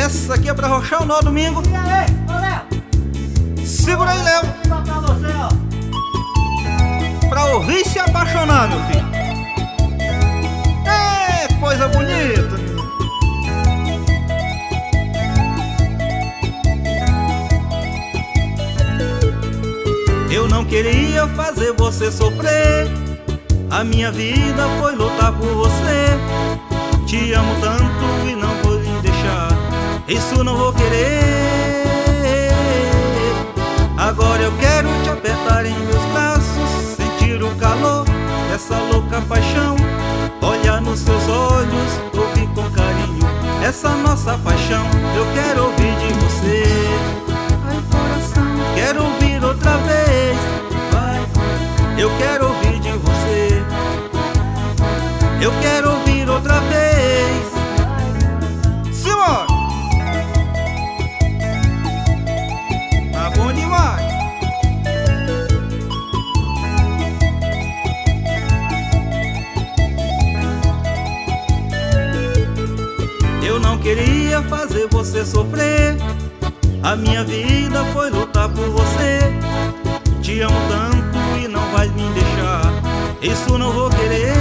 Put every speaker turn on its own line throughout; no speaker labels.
Essa aqui é pra arrochar o nó domingo.
E aí, ô Léo?
Segura aí, Léo.
Pra você, ó.
Pra ouvir se apaixonar, meu filho. É, coisa bonita. Eu não queria fazer você sofrer. A minha vida foi lutar por você. Te amo tanto e não vou lhe deixar. Isso não vou querer. Agora eu quero te apertar em meus braços, sentir o calor dessa louca paixão, olhar nos seus olhos, ouvir com carinho essa nossa paixão. Eu quero ouvir de você. Ai, coração, quero ouvir outra vez. Vai, eu quero ouvir de você. Eu quero ouvir outra vez. Simbora! Tá bom demais. Eu não queria fazer você sofrer. A minha vida foi lutar por você. Te amo tanto e não vai me deixar. Isso não vou querer.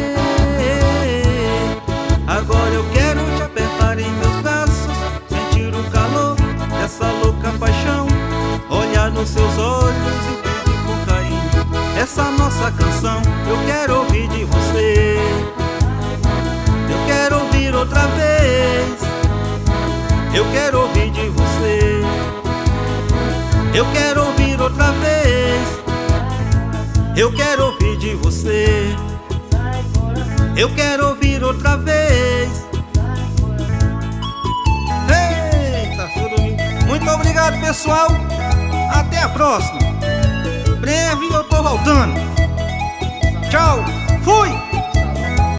Agora eu quero te apertar em meus braços, sentir o calor dessa louca paixão, olhar nos seus olhos e pedir com carinho essa nossa canção. Eu quero ouvir de você. Eu quero ouvir outra vez. Eu quero ouvir de você. Eu quero ouvir outra vez. Eu quero ouvir de você. Eu quero ouvir outra vez. Eita, seu domingo. Muito obrigado, pessoal. Até a próxima. Breve eu tô voltando.